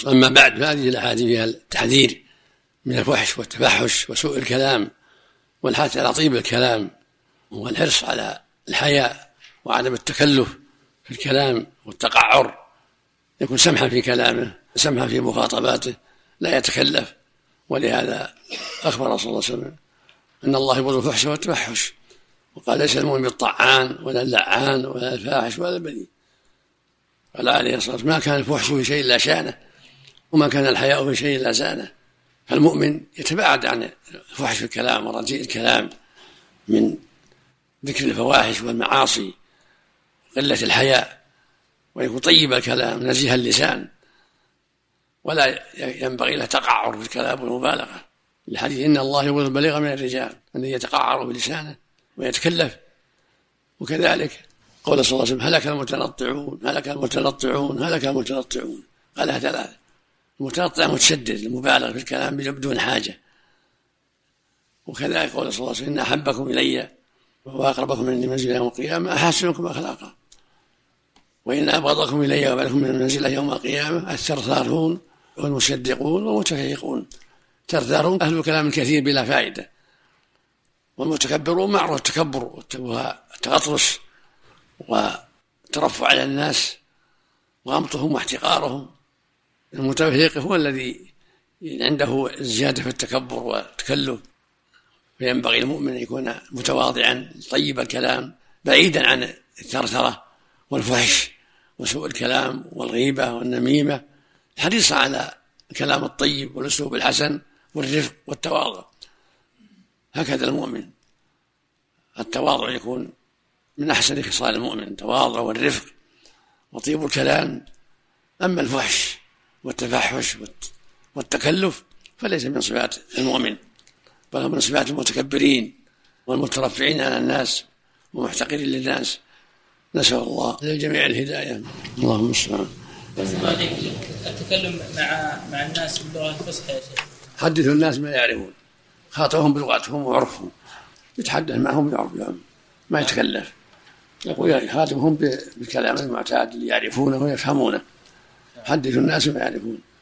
أما بعد فهذه الأحاديث فيها التحذير من الفحش والتفحش وسوء الكلام والحث على طيب الكلام والحرص على الحياء وعدم التكلف في الكلام والتقعر، يكون سمحا في كلامه سمحا في مخاطباته لا يتكلف. ولهذا أخبر صلى الله عليه وسلم أن الله يبغض الفحش والتفحش، وقال ليس المؤمن بالطعان ولا اللعان ولا الفاحش ولا البذيء. قال عليه الصلاة والسلام ما كان الفحش في شيء إلا شانه وما كان الحياء في شيء إلا زانه. فالمؤمن يتباعد عن الفحش في الكلام ورجيء الكلام من ذكر الفواحش والمعاصي قلة الحياء، ويكون طيب الكلام نزيه اللسان، ولا ينبغي له تقعر في الكلام والمبالغة. الحديث إن الله يبغض البليغ من الرجال الذي يتقعر بلسانه ويتكلف. وكذلك قول صلى الله عليه وسلم هلك المتنطعون هلك المتنطعون هلك المتنطعون، قالها ثلاثة. المتنطع متشدد المبالغ في الكلام بدون حاجة. وكذلك قول صلى الله عليه وسلم إن أحبكم إلي وأقربكم مني منزلة يوم القيامة أحسنكم أخلاقا، وإن أبغضكم إلي وأبعدكم من منزلة يوم القيامة الثرثارون والمشدقون والمتفيقون. ثرثارون أهل الكلام الكثير بلا فائدة، والمتكبرون معروف التكبر والتغطرس والترفع على الناس وغمطهم واحتقارهم. المتفيق هو الذي عنده زيادة في التكبر والتكلف، فينبغي المؤمن أن يكون متواضعا طيب الكلام بعيدا عن الثرثرة والفحش وسوء الكلام والغيبة والنميمة، حريصا على الكلام الطيب والأسلوب الحسن والرفق والتواضع. هكذا المؤمن التواضع يكون من أحسن خصال المؤمن، التواضع والرفق وطيب الكلام. أما الفحش والتفحش والتكلف فليس من صفات المؤمن، بل من صفات المتكبرين والمترفعين على الناس ومحتقرين للناس. نسأل الله للجميع الهداية. اللهم استعان. التكلم مع الناس باللغة الفصحى يا شيخ. حدثوا الناس ما يعرفون، خاطبهم بلغتهم وعرفهم، يتحدث معهم بعرفهم ما يتكلف، يقول يخاطبهم بالكلام المعتاد اللي يعرفونه ويفهمونه. حدثوا الناس ما يعرفون.